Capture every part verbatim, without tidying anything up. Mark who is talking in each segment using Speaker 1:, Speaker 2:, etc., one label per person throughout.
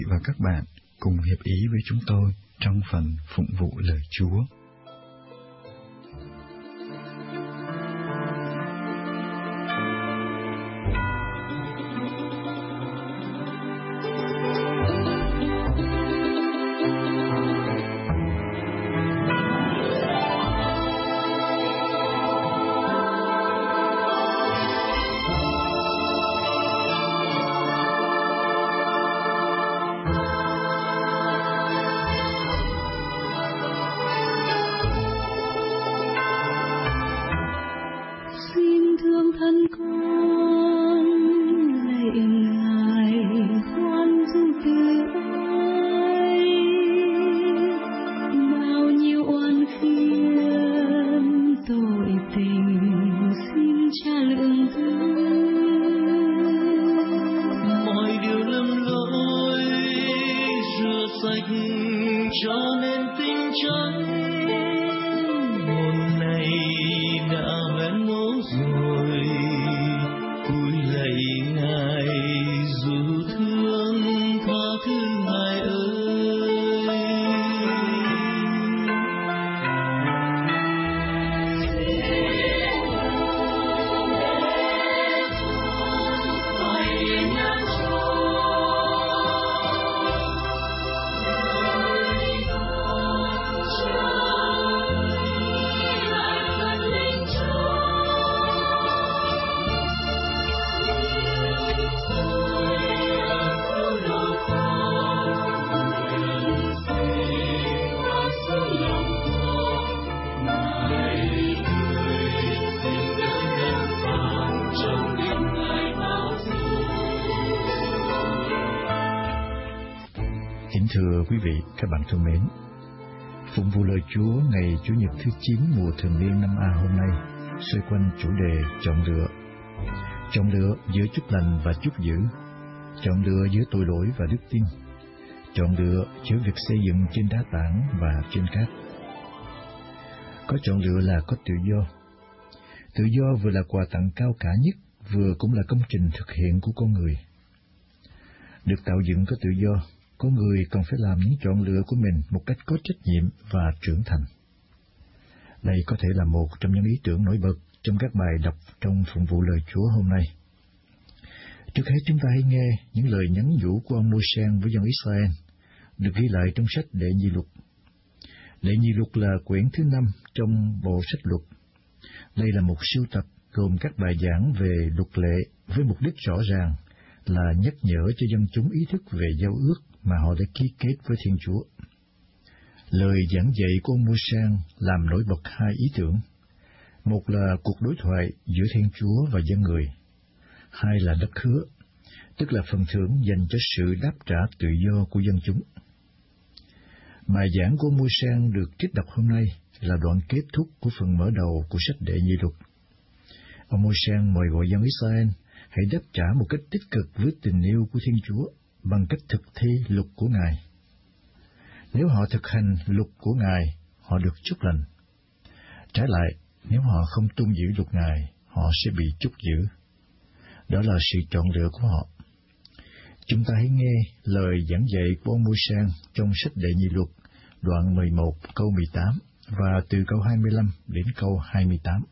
Speaker 1: Và các bạn cùng hiệp ý với chúng tôi trong phần phụng vụ lời Chúa. Kính thưa quý vị, các bạn thân mến, phụng vụ lời Chúa ngày Chủ nhật thứ chín mùa thường niên năm A hôm nay xoay quanh chủ đề chọn lựa. Chọn lựa giữa chúc lành và chúc dữ, chọn lựa giữa tội lỗi và đức tin, chọn lựa giữa việc xây dựng trên đá tảng và trên cát. Có chọn lựa là có tự do. Tự do vừa là quà tặng cao cả nhất, vừa cũng là công trình thực hiện của con người. Được tạo dựng có tự do, con người còn phải làm những chọn lựa của mình một cách có trách nhiệm và trưởng thành. Đây có thể là một trong những ý tưởng nổi bật trong các bài đọc trong phụng vụ lời Chúa hôm nay. Trước hết chúng ta hãy nghe những lời nhắn nhủ của ông Môi-se với dân Israel, được ghi lại trong sách Đệ Nhị Luật. Đệ Nhị Luật là quyển thứ năm trong bộ sách luật. Đây là một sưu tập gồm các bài giảng về luật lệ với mục đích rõ ràng là nhắc nhở cho dân chúng ý thức về giao ước mà họ đã ký kết với Thiên Chúa. Lời giảng dạy của ông Môi-se làm nổi bật hai ý tưởng. Một là cuộc đối thoại giữa Thiên Chúa và dân người. Hai là đất hứa, tức là phần thưởng dành cho sự đáp trả tự do của dân chúng. Bài giảng của Môi-se được trích đọc hôm nay là đoạn kết thúc của phần mở đầu của sách Đệ Nhị Luật. Ông Môi-se mời gọi dân Israel hãy đáp trả một cách tích cực với tình yêu của Thiên Chúa bằng cách thực thi luật của Ngài. Nếu họ thực hành luật của Ngài, họ được chúc lành. Trái lại, nếu họ không tuân giữ luật Ngài, họ sẽ bị chúc dữ. Đó là sự chọn lựa của họ. Chúng ta hãy nghe lời giảng dạy của ông Môi-se trong sách Đệ Nhị Luật, đoạn mười một câu mười tám và từ câu hai mươi lăm đến câu hai mươi tám.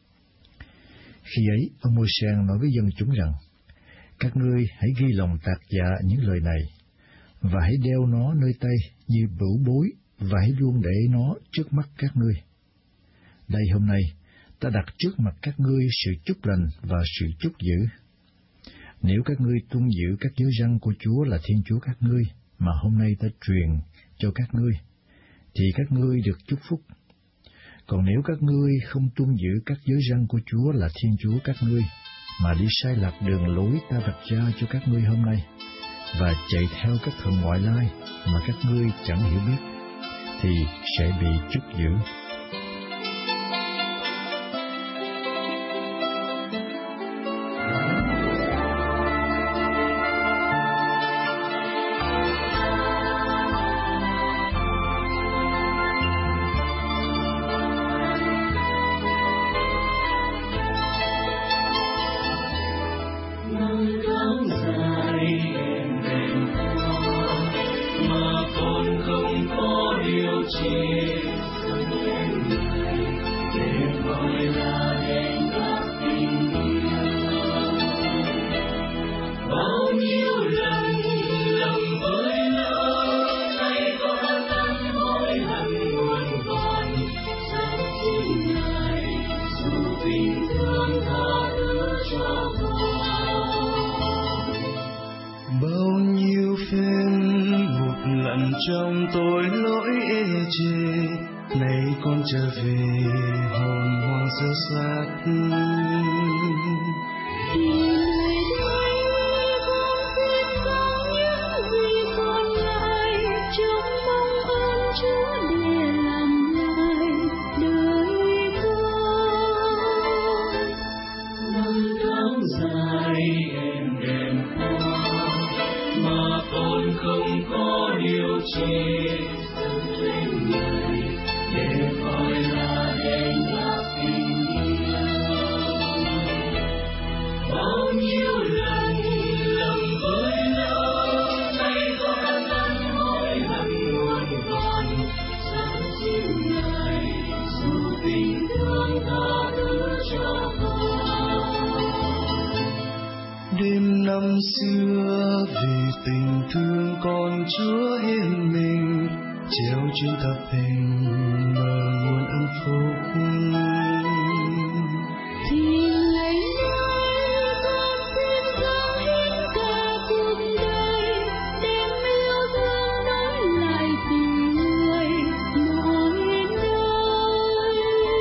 Speaker 1: Khi ấy, ông Môi-se nói với dân chúng rằng: các ngươi hãy ghi lòng tạc dạ những lời này, và hãy đeo nó nơi tay như bửu bối, và hãy luôn để nó trước mắt các ngươi. Đây hôm nay, ta đặt trước mặt các ngươi sự chúc lành và sự chúc dữ. Nếu các ngươi tuân giữ các giới răn của Chúa là Thiên Chúa các ngươi, mà hôm nay ta truyền cho các ngươi, thì các ngươi được chúc phúc. Còn nếu các ngươi không tuân giữ các giới răn của Chúa là Thiên Chúa các ngươi, mà đi sai lạc đường lối ta vạch ra cho các ngươi hôm nay, và chạy theo các thần ngoại lai mà các ngươi chẳng hiểu biết, thì sẽ bị chúc dữ.
Speaker 2: Hãy subscribe cho kênh Ghiền Mì Gõ để không bỏ lỡ liều chi dâng lên Ngài, để gọi là đền đáp tình yêu. Bao nhiêu lần lầm với lỡ, nay con tâm hối hận muôn vàn, sáng xin Ngài dù tình thương tha thứ cho con.
Speaker 3: Bao nhiêu phen một lần trong tội lỗi ê chề, nay con trở về hồn hoang sơ sát.
Speaker 2: Không có điều chi dâng lên Ngài, để gọi là đền đáp tình yêu. Bao nhiêu lần lầm với lỡ, nay con tâm hối hận muôn vàn, sáng xin Ngài dù tình thương tha thứ cho con.
Speaker 3: Đêm năm xưa vì tình thương con Chúa hiến mình, treo trên thập hình mở nguồn ân phúc.
Speaker 4: Thì ngày nay con xin dâng hiến cả cuộc đời, đem yêu thương nối lại tình người mọi nơi.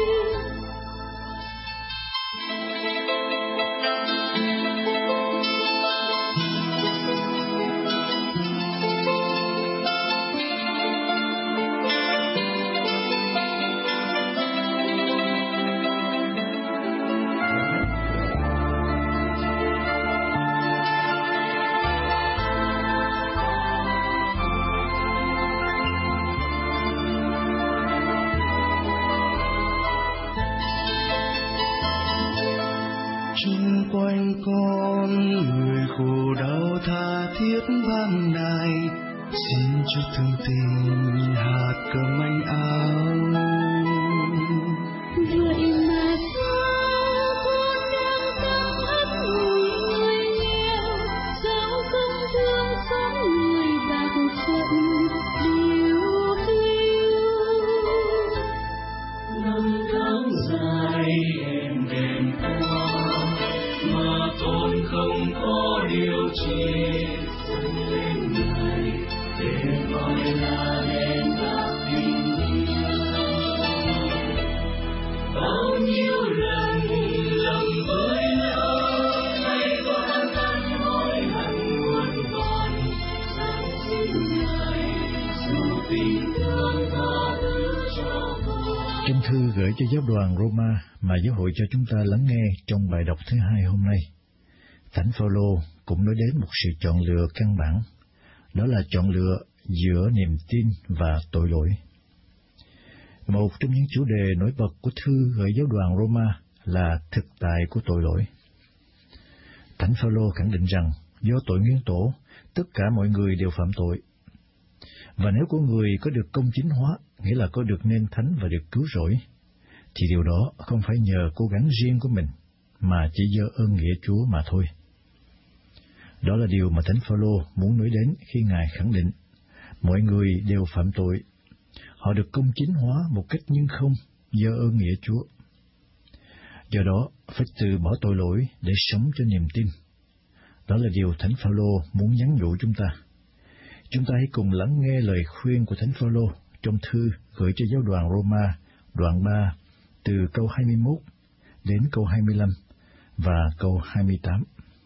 Speaker 3: Chung quanh con người khổ đau tha thiết vang nài, xin Chúa thương tình hạt cơm manh áo.
Speaker 4: Vậy mà sao con đang tâm ấp ủ người nghèo, sao không thương xót người bạc phận điều hiu.
Speaker 2: Năm tháng dài êm đềm qua, mà con không có điều chi dâng lên Ngài, để gọi là đền đáp tình yêu. Bao nhiêu lần lầm với lỡ, nay con tâm hối hận muôn vàn, sáng xin Ngài dù tình thương tha thứ cho con.
Speaker 1: Trong thư gửi cho giáo đoàn Roma mà giáo hội cho chúng ta lắng nghe trong bài đọc thứ hai hôm nay, Thánh Phaolô cũng nói đến một sự chọn lựa căn bản, đó là chọn lựa giữa niềm tin và tội lỗi. Một trong những chủ đề nổi bật của thư gửi giáo đoàn Roma là thực tại của tội lỗi. Thánh Phaolô khẳng định rằng do tội nguyên tổ, tất cả mọi người đều phạm tội. Và nếu con người có được công chính hóa, nghĩa là có được nên thánh và được cứu rỗi, thì điều đó không phải nhờ cố gắng riêng của mình, mà chỉ do ơn nghĩa Chúa mà thôi. Đó là điều mà Thánh Phaolô muốn nói đến khi Ngài khẳng định mọi người đều phạm tội. Họ được công chính hóa một cách nhưng không do ơn nghĩa Chúa. Do đó, phải từ bỏ tội lỗi để sống cho niềm tin. Đó là điều Thánh Phaolô muốn nhắn nhủ chúng ta. Chúng ta hãy cùng lắng nghe lời khuyên của Thánh Phaolô trong thư gửi cho giáo đoàn Roma, đoạn ba, từ câu hai mươi mốt đến câu hai mươi lăm và câu hai mươi tám.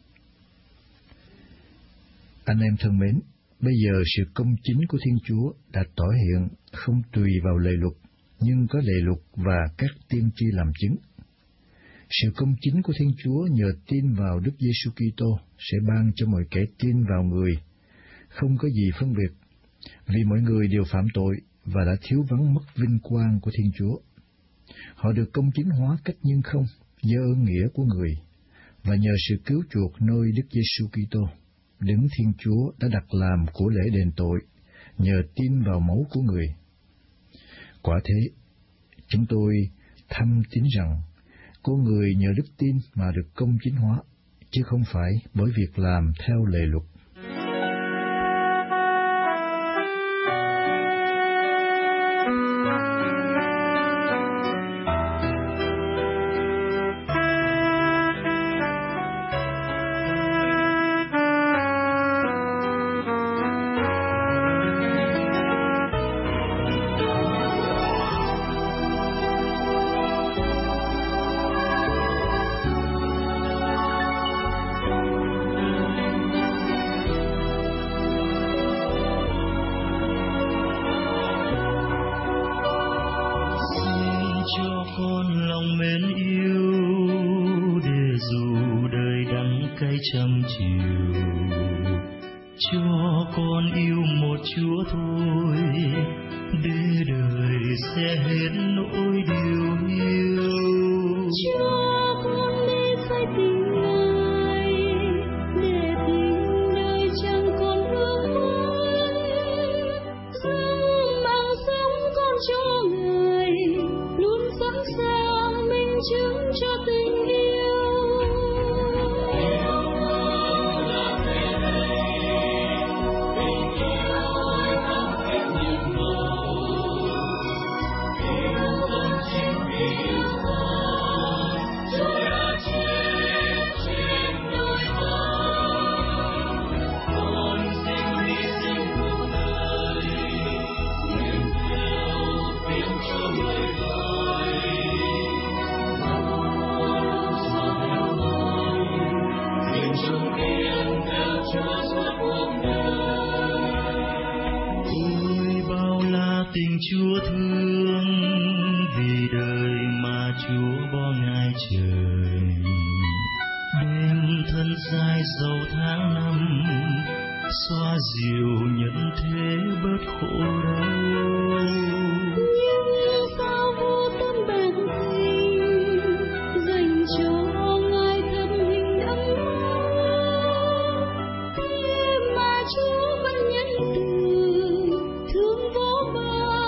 Speaker 1: Anh em thân mến, bây giờ sự công chính của Thiên Chúa đã tỏ hiện không tùy vào lệ luật, nhưng có lệ luật và các tiên tri làm chứng. Sự công chính của Thiên Chúa nhờ tin vào Đức Giêsu Kitô sẽ ban cho mọi kẻ tin vào Người, không có gì phân biệt, vì mọi người đều phạm tội và đã thiếu vắng mất vinh quang của Thiên Chúa. Họ được công chính hóa cách nhưng không do ơn nghĩa của Người, và nhờ sự cứu chuộc nơi Đức Giêsu Kitô, Đấng Thiên Chúa đã đặt làm của lễ đền tội, nhờ tin vào máu của Người. Quả thế, chúng tôi thâm tín rằng con người nhờ đức tin mà được công chính hóa, chứ không phải bởi việc làm theo lề luật.
Speaker 3: Trăm chiều cho con yêu một Chúa thôi, để đời sẽ hết nỗi điều yêu.
Speaker 4: Cho con đi khai tình Ngài, để tình đời chẳng còn hương hoài. Sống bằng sống con cho Ngài, luôn sẵn sàng minh chứng cho tình yêu.
Speaker 3: Tình Chúa thương, vì đời mà Chúa bỏ Ngài trời, đêm thân dài dầu tháng năm, xoa dịu nhận thế bớt khổ đau.
Speaker 4: Nhưng sao vô tâm bạc tình, dành cho Ngài thầm hình ấm áp, thế mà Chúa vẫn nhẫn từ, thương vô bờ.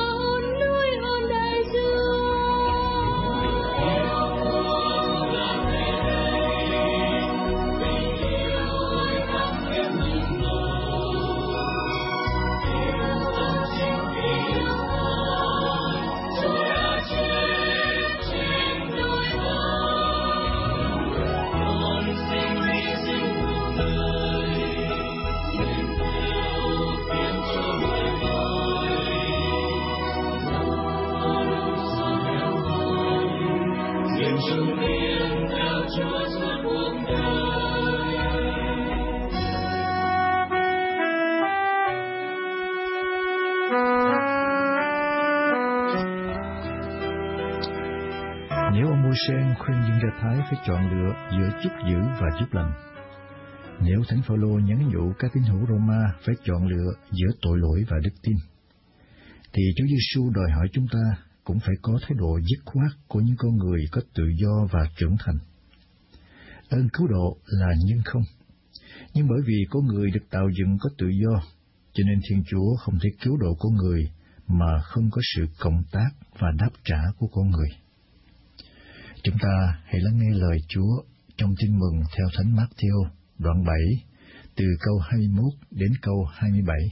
Speaker 1: Nếu ông Môi-se khuyên dân Do Thái phải chọn lựa giữa chúc giữ và chúc lành, nếu Thánh Phaolô nhắn nhủ các tín hữu Roma phải chọn lựa giữa tội lỗi và đức tin, thì Chúa Giêsu đòi hỏi chúng ta cũng phải có thái độ dứt khoát của những con người có tự do và trưởng thành. Ơn cứu độ là nhân không, nhưng bởi vì con người được tạo dựng có tự do, cho nên Thiên Chúa không thể cứu độ con người mà không có sự cộng tác và đáp trả của con người. Chúng ta hãy lắng nghe lời Chúa trong Tin mừng theo Thánh Mát-thi-ô, đoạn bảy, từ câu hai mươi mốt đến câu hai mươi bảy.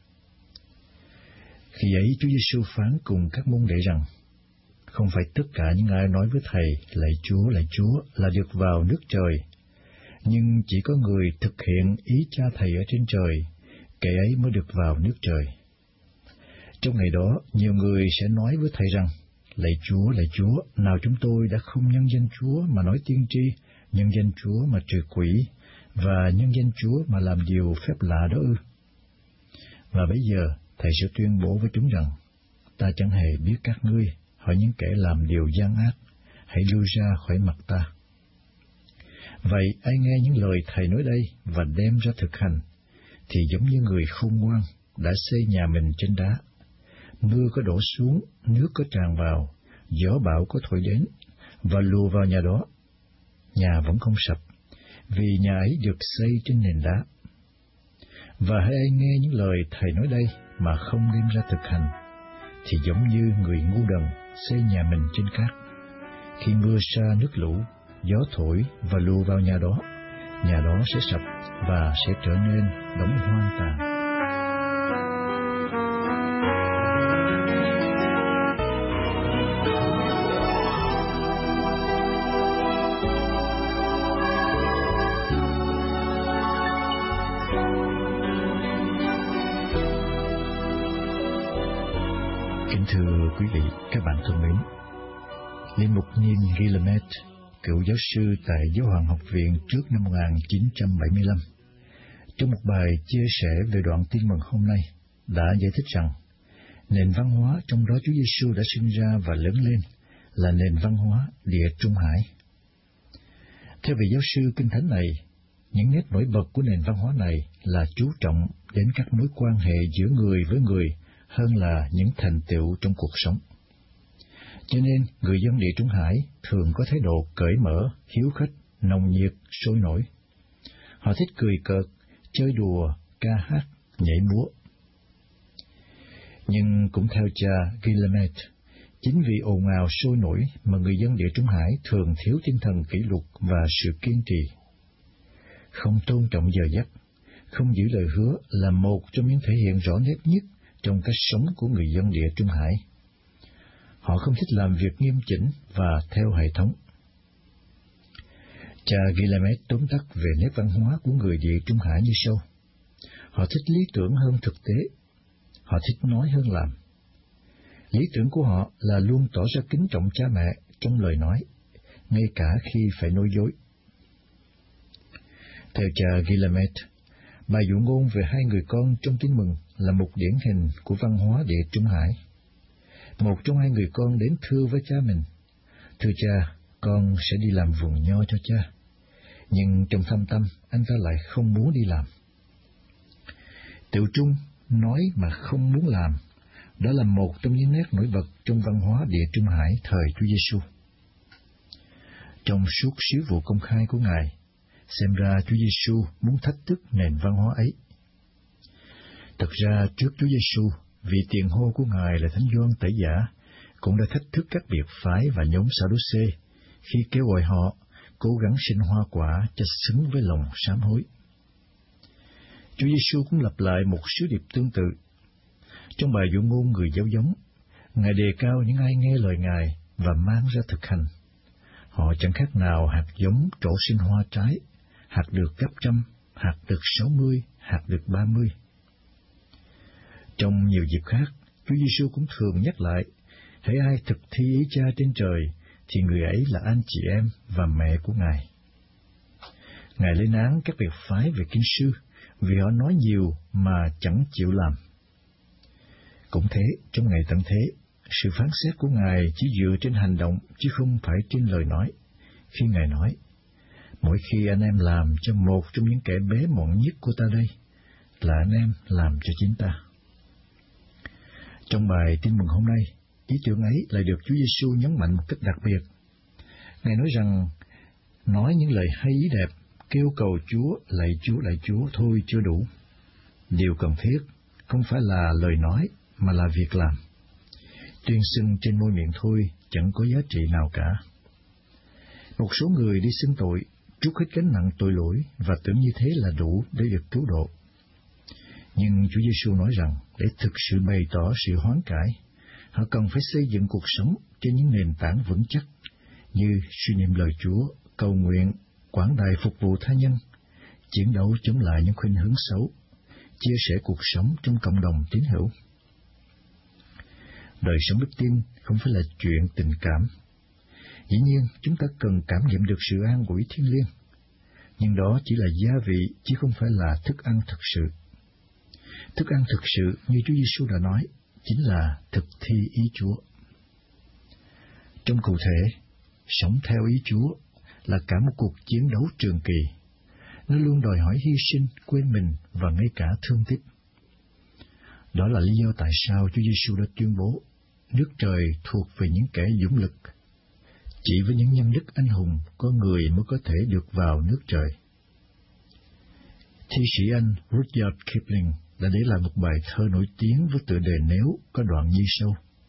Speaker 1: Khi ấy Chúa Giêsu phán cùng các môn đệ rằng: Không phải tất cả những ai nói với Thầy lạy Chúa, lạy Chúa là được vào nước trời, nhưng chỉ có người thực hiện ý Cha Thầy ở trên trời, kẻ ấy mới được vào nước trời. Trong ngày đó, nhiều người sẽ nói với Thầy rằng: Lạy Chúa, lạy Chúa, nào chúng tôi đã không nhân danh Chúa mà nói tiên tri, nhân danh Chúa mà trừ quỷ, và nhân danh Chúa mà làm điều phép lạ đó ư? Và bây giờ, Thầy sẽ tuyên bố với chúng rằng: Ta chẳng hề biết các ngươi, hỏi những kẻ làm điều gian ác, hãy lui ra khỏi mặt ta. Vậy ai nghe những lời Thầy nói đây và đem ra thực hành, thì giống như người khôn ngoan đã xây nhà mình trên đá. Mưa có đổ xuống, nước có tràn vào, gió bão có thổi đến, và lùa vào nhà đó. Nhà vẫn không sập, vì nhà ấy được xây trên nền đá. Và hãy ai nghe những lời Thầy nói đây mà không đem ra thực hành, thì giống như người ngu đần xây nhà mình trên cát. Khi mưa sa nước lũ, gió thổi và lùa vào nhà đó, nhà đó sẽ sập và sẽ trở nên đống hoang tàn. Kính thưa quý vị, các bạn thân mến, Linh mục Neil Guillemette, cựu giáo sư tại Giáo hoàng học viện trước năm một nghìn chín trăm bảy mươi lăm, trong một bài chia sẻ về đoạn tin mừng hôm nay, đã giải thích rằng nền văn hóa trong đó Chúa Giêsu đã sinh ra và lớn lên là nền văn hóa Địa Trung Hải. Theo vị giáo sư kinh thánh này, những nét nổi bật của nền văn hóa này là chú trọng đến các mối quan hệ giữa người với người hơn là những thành tựu trong cuộc sống. Cho nên, người dân Địa Trung Hải thường có thái độ cởi mở, hiếu khách, nồng nhiệt, sôi nổi. Họ thích cười cợt, chơi đùa, ca hát, nhảy múa. Nhưng cũng theo cha Guillemette, chính vì ồn ào sôi nổi mà người dân Địa Trung Hải thường thiếu tinh thần kỷ luật và sự kiên trì. Không tôn trọng giờ giấc, không giữ lời hứa là một trong những thể hiện rõ nét nhất trong cách sống của người dân Địa Trung Hải. Họ không thích làm việc nghiêm chỉnh và theo hệ thống. Cha Guillemette tóm tắt về nét văn hóa của người Địa Trung Hải như sau. Họ thích lý tưởng hơn thực tế. Họ thích nói hơn làm. Lý tưởng của họ là luôn tỏ ra kính trọng cha mẹ trong lời nói, ngay cả khi phải nói dối. Theo cha Guillemette, bài dụ ngôn về hai người con trong tin mừng là một điển hình của văn hóa Địa Trung Hải. Một trong hai người con đến thưa với cha mình, thưa cha, con sẽ đi làm vườn nho cho cha. Nhưng trong thâm tâm, anh ta lại không muốn đi làm. Tiểu Trung nói mà không muốn làm, đó là một trong những nét nổi bật trong văn hóa Địa Trung Hải thời Chúa Giêsu. Trong suốt sứ vụ công khai của Ngài, xem ra Chúa Giêsu muốn thách thức nền văn hóa ấy. Thật ra trước Chúa Giêsu, vị tiền hô của Ngài là Thánh Gioan Tẩy Giả cũng đã thách thức các biệt phái và nhóm Sa-đu-xê khi kêu gọi họ cố gắng sinh hoa quả cho xứng với lòng sám hối. Chúa Giêsu cũng lặp lại một sứ điệp tương tự. Trong bài dụ ngôn người giáo giống, Ngài đề cao những ai nghe lời Ngài và mang ra thực hành. Họ chẳng khác nào hạt giống trổ sinh hoa trái, hạt được gấp trăm, hạt được sáu mươi, hạt được ba mươi. Trong nhiều dịp khác, Chúa Giêsu cũng thường nhắc lại, hễ ai thực thi ý Cha trên trời, thì người ấy là anh chị em và mẹ của Ngài. Ngài lên án các biệt phái về kinh sư, vì họ nói nhiều mà chẳng chịu làm. Cũng thế, trong ngày tận thế, sự phán xét của Ngài chỉ dựa trên hành động chứ không phải trên lời nói. Khi Ngài nói, mỗi khi anh em làm cho một trong những kẻ bé mọn nhất của ta đây, là anh em làm cho chính ta. Trong bài tin mừng hôm nay, ý tưởng ấy lại được Chúa Giêsu nhấn mạnh một cách đặc biệt. Ngài nói rằng, nói những lời hay ý đẹp, kêu cầu Chúa, lạy Chúa, lạy Chúa thôi chưa đủ. Điều cần thiết không phải là lời nói, mà là việc làm. Tuyên xưng trên môi miệng thôi chẳng có giá trị nào cả. Một số người đi xưng tội, trút hết gánh nặng tội lỗi và tưởng như thế là đủ để được cứu độ. Nhưng Chúa Giêsu nói rằng, để thực sự bày tỏ sự hoán cải, họ cần phải xây dựng cuộc sống trên những nền tảng vững chắc, như suy niệm lời Chúa, cầu nguyện, quảng đài phục vụ tha nhân, chiến đấu chống lại những khuynh hướng xấu, chia sẻ cuộc sống trong cộng đồng tín hữu. Đời sống đức tin không phải là chuyện tình cảm. Dĩ nhiên, chúng ta cần cảm nhận được sự an ủi thiêng liêng, nhưng đó chỉ là gia vị chứ không phải là thức ăn thực sự. Thức ăn thực sự, như Chúa Giêsu đã nói, chính là thực thi ý Chúa. Trong cụ thể, sống theo ý Chúa là cả một cuộc chiến đấu trường kỳ. Nó luôn đòi hỏi hy sinh, quên mình và ngay cả thương tích. Đó là lý do tại sao Chúa Giêsu đã tuyên bố, nước trời thuộc về những kẻ dũng lực. Chỉ với những nhân đức anh hùng, có người mới có thể được vào nước trời. Thi sĩ Anh Rudyard Kipling đã để lại một bài thơ nổi tiếng với tựa đề Nếu có đoạn như sau.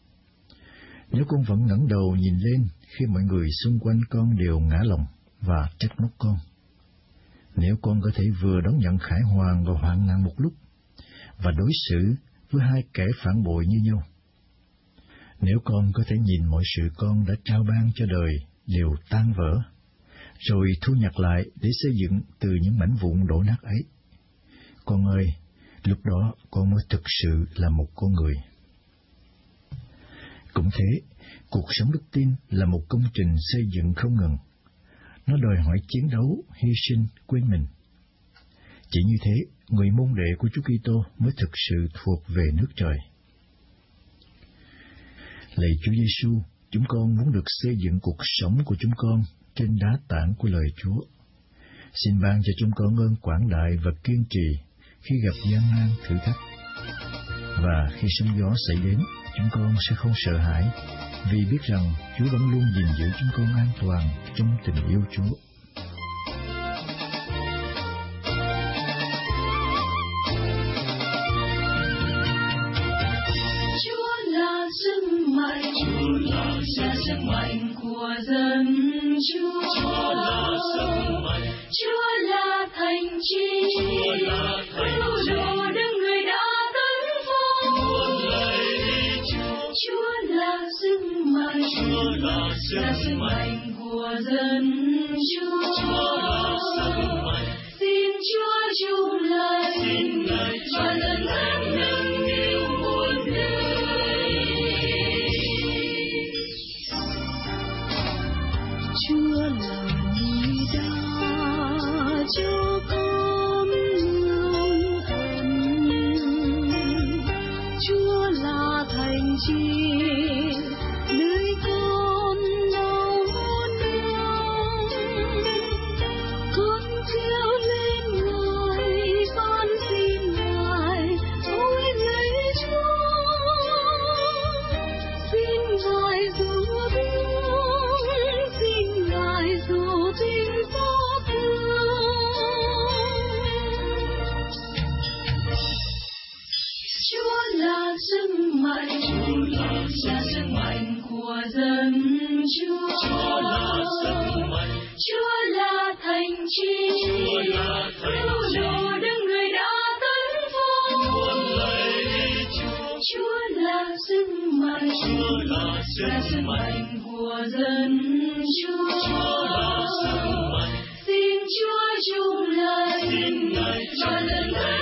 Speaker 1: Nếu con vẫn ngẩng đầu nhìn lên khi mọi người xung quanh con đều ngã lòng và trách móc con, nếu con có thể vừa đón nhận khải hoàn và hoạn nạn một lúc, và đối xử với hai kẻ phản bội như nhau, nếu con có thể nhìn mọi sự con đã trao ban cho đời đều tan vỡ, rồi thu nhặt lại để xây dựng từ những mảnh vụn đổ nát ấy, con ơi, lúc đó con mới thực sự là một con người. Cũng thế, cuộc sống đức tin là một công trình xây dựng không ngừng. Nó đòi hỏi chiến đấu, hy sinh, quên mình. Chỉ như thế, người môn đệ của Chúa Kitô mới thực sự thuộc về nước trời. Lạy Chúa Giêsu, chúng con muốn được xây dựng cuộc sống của chúng con trên đá tảng của lời Chúa. Xin ban cho chúng con ơn quảng đại và kiên trì khi gặp gian nan thử thách. Và khi sóng gió xảy đến, chúng con sẽ không sợ hãi, vì biết rằng Chúa vẫn luôn gìn giữ chúng con an toàn trong tình yêu Chúa.
Speaker 4: Chúa là sức mạnh, Chúa là sức mạnh của dân Chúa.
Speaker 2: Chúa là sức mạnh,
Speaker 4: Chúa là thành chi,
Speaker 2: Chúa là thành chi.
Speaker 4: Đồ đứng người đã tấn phong.
Speaker 2: Muôn lạy Chúa,
Speaker 4: Chúa là sức mạnh,
Speaker 2: Chúa là
Speaker 4: là
Speaker 2: sức
Speaker 4: sức
Speaker 2: mạnh,
Speaker 4: mạnh của dân Chúa.
Speaker 2: Chúa là sức mạnh.
Speaker 4: Xin Chúa chung lời,
Speaker 2: Xin Ngài
Speaker 4: và lần tháng nâng niu muôn đời. Chúa là núi đá cho con nương ẩn, Chúa là thành chi nơi con đau đớn. Con treo lên Ngài, van xin Ngài ôi lấy Chúa, xin Ngài giúp thương, xin Ngài giúp tình xót thương. Chúa là sức mạnh,
Speaker 2: Chúa là
Speaker 4: là sức mạnh của dân Chúa.
Speaker 2: Chúa là sức mạnh,
Speaker 4: Chúa là thành chi,
Speaker 2: Chúa là thành chi.
Speaker 4: Đồ đứng người đã tấn phong.
Speaker 2: Muôn lạy Chúa,
Speaker 4: Chúa là sức mạnh,
Speaker 2: Chúa là
Speaker 4: là
Speaker 2: sức
Speaker 4: sức
Speaker 2: mạnh,
Speaker 4: mạnh của dân Chúa.
Speaker 2: Chúa là sức mạnh.
Speaker 4: Xin Chúa chung lời,
Speaker 2: Xin Ngài
Speaker 4: và
Speaker 2: chung
Speaker 4: lần
Speaker 2: lời.